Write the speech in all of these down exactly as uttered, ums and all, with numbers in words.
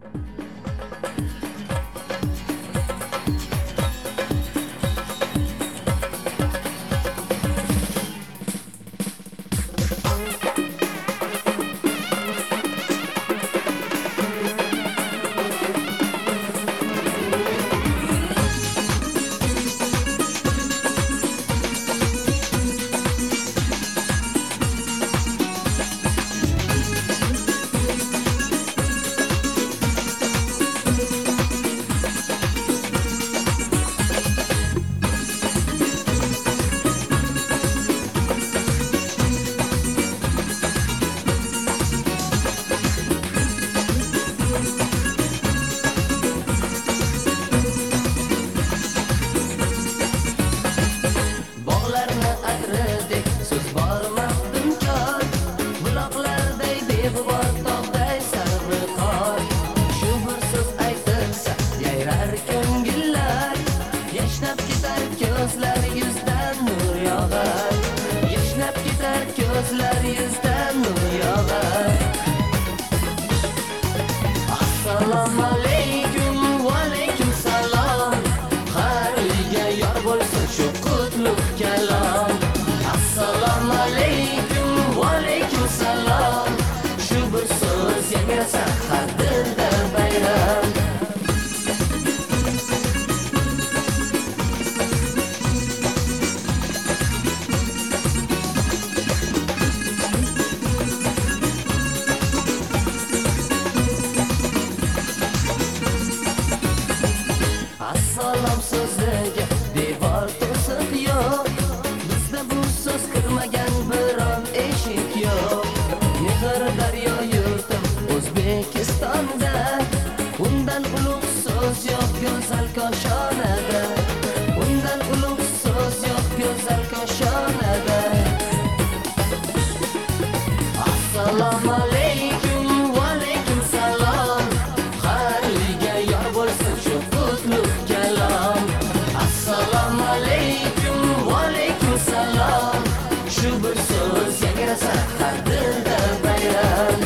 Gözler yüzden nur yağar. Assalomu alaykum, va alaykum salom. Har uyga yor bo'lsin shu qutlug' kalom. Assalomu alaykum, va alaykum salom. Shu bir so'z yangrasa har dilda bayram. Assalom so'ziga devor to'siq yo'q. Bizda bu so'z kirmagan biron eshik yo'q. Mehr daryo yurtim O'zbekistonda, undan ulug' so'z yo'q go'zal koshonada. Undan ulug' so'z yo'q go'zal koshonada. Assalomu alaykum, va alaykum salom. Har uyga yor bo'lsin shu qutlug' kalom. Assalomu alaykum, va alaykum salom. Shu bir so'z yangrasa har dilda bayram.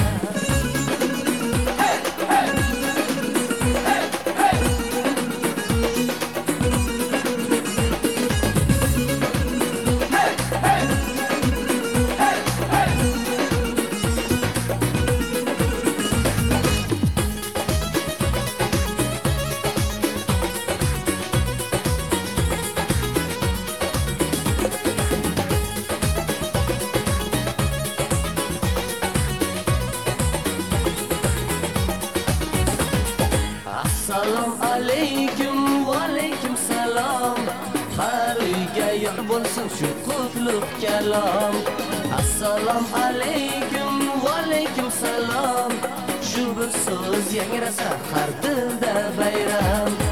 Assalomu alaykum, va alaykum salom. Har uyga yor bo'lsin shu qutlug' kalom. Assalomu alaykum, va alaykum salom. Shu bir so'z yangrasa har dilda bayram.